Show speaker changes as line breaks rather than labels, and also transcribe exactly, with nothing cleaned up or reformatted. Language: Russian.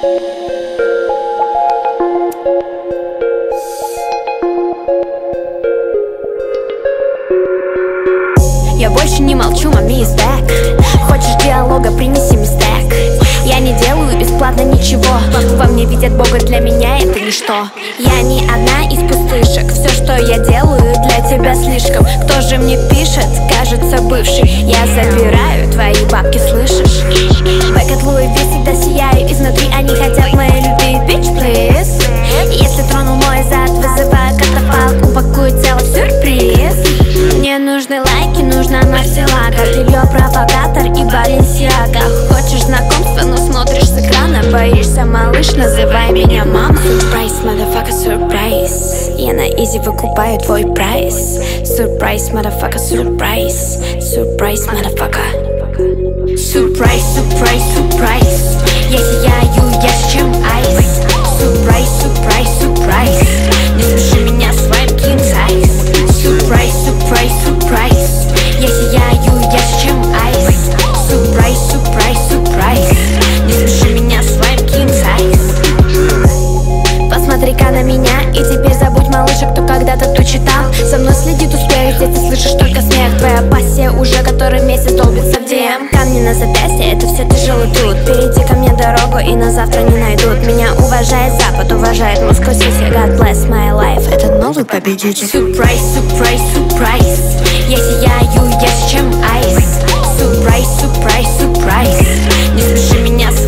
Я больше не молчу, мами is back. Хочешь диалога, принеси мне стек. Я не делаю бесплатно ничего. Во мне видят Бога, для меня это ничто. Я не одна из пустышек. Все, что я делаю, для тебя слишком. Кто же мне пишет? Кажется, бывший. Я забираю твои бабки, слышишь? Бэк от Луи Ви всегда сияю изнутри. Они хотят моей любви, bitch, please. Если тронул мой зад, вызываю катафалк. Упакую тело в сюрприз. Мне нужны лайки, нужна Марселага. Белье, провокатор и Баленсиага. Хочешь знакомства, но смотришь с экрана. Боишься, малыш, называй меня мама. Surprise, motherfucker, surprise. Я на изи выкупаю твой прайс. Surprise, motherfucker, surprise. Surprise, motherfucker. Surprise, surprise, surprise. Я сияю ярче, чем айс. Surprise, surprise, surprise. Не смеши меня своим king size. Surprise, surprise, surprise. Я сияю ярче, чем айс. Surprise, surprise, surprise. Не смеши меня своим king size. Посмотри-ка на меня и теперь забудь, малыша, кто когда-то тут читал. За мной следит успех, здесь ты слышишь только смех. Твоя пассия уже который месяц долбится в ди эм. Камни на запястье, это все тяжелый труд. Перейди ко мне дорогу и на завтра не найдут. Меня уважает Запад, уважает Москва, сиськи. God bless my life, это новый победитель. Surprise, surprise, surprise. Я сияю ярче, чем айс. Surprise, surprise, surprise. Не смеши меня с